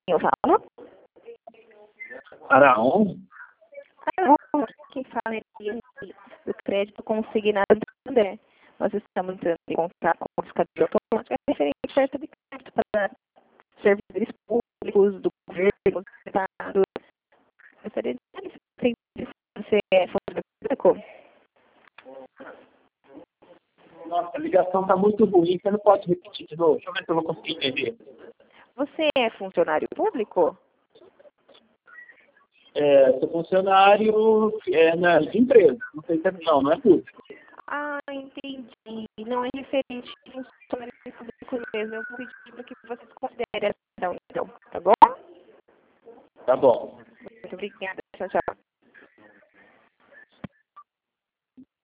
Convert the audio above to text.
eu falo? Araon? Araon, quem fala é do crédito consignado do André. Nós estamos entrando em contato com o fiscalizador automático referente à oferta de crédito para servidores públicos, do governo, do Estado. Gostaria de saber se você é funcionário público. Nossa, a ligação está muito ruim, você não pode repetir de novo? Deixa eu ver se eu vou conseguir entender. Você é funcionário público? Sou funcionário na empresa, não sei se não é público. Ah, entendi. Não é referente a funcionário público mesmo. Eu vou pedir para que vocês